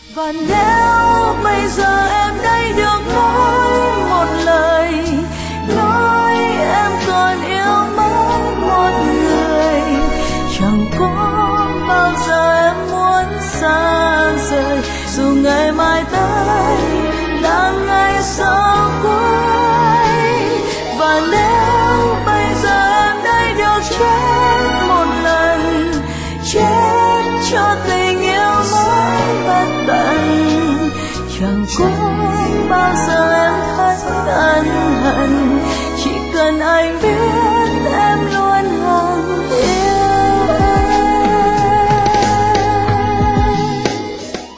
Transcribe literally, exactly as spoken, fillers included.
Và nếu bây giờ em đây được nói một lời, nói em còn yêu mãi một người, chẳng có bao giờ em muốn xa rời, dù ngày mai tới là ngày sau cuối. Và nếu bây giờ em đây được chết một lần, chết cho tình yêu mãi bất tận, chẳng có bao giờ em thấy ân hận, chỉ cần anh biết